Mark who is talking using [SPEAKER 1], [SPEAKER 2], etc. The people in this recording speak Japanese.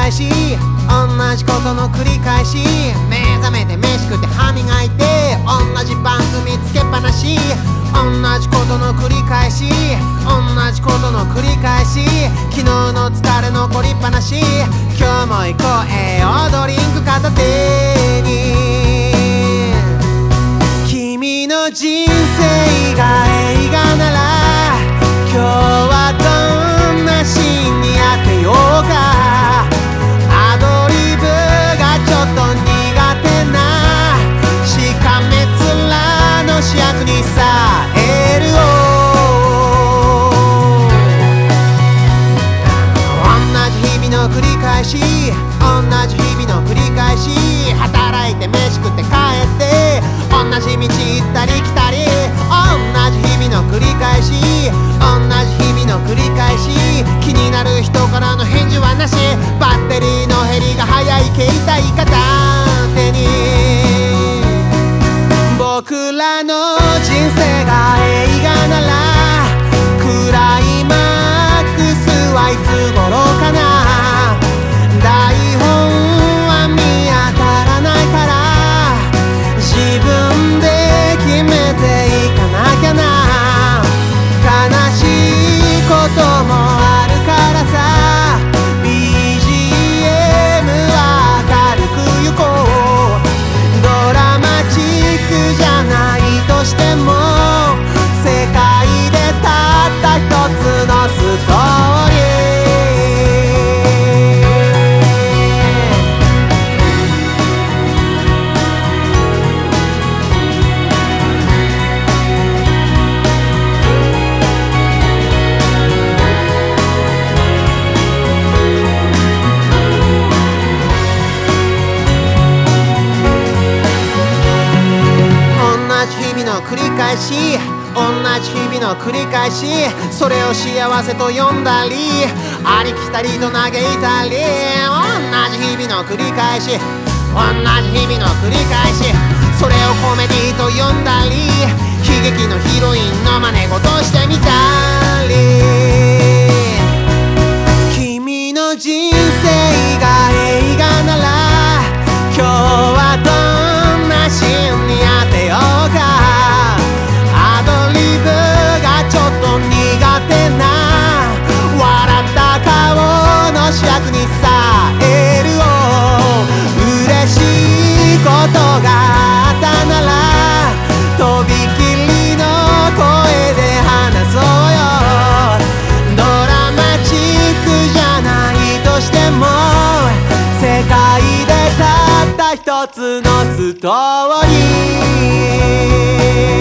[SPEAKER 1] 返し、同じことの繰り返し。目覚めて飯食って歯磨いて、同じ番組つけっぱなし。同じことの繰り返し、同じことの繰り返し。昨日の疲れ残りっぱなし。今日も行こうよドリンク片手に。君の人生が映画なら、今日はどんなシーンに当てようか。アドリブがちょっと苦手なしかめ面の主役にさエールを。同じ日々の繰り返し、同じ日々の繰り返し。働いて飯食って帰って、同じ道行ったり来たり。同じ日々の繰り返し、同じ日々の繰り返し。気になる人からの返事はなし。バッテリーの減りが早い携帯片手に。僕らの人生が映画なら、クライマックスはいつ頃かな。台本は見当たらないから、自分で決めていかなきゃな。悲しいこともあるからさ、 BGM は明るく行こう。ドラマチックじゃないとしても、世界でたった一つのストーリー。繰り返し、同じ日々の繰り返し。それを幸せと呼んだり、ありきたりと嘆いたり。同じ日々の繰り返し、同じ日々の繰り返し。それをコメディと呼んだり、悲劇のヒロインの真似事してみたり。君の人生が映画なら、今日はどんなシーンに当てようか。ちょっと苦手な笑った顔の主役にさエールを。嬉しいことがあったなら、とびきりの声で話そうよ。ドラマチックじゃないとしても、世界でたった一つのストーリー。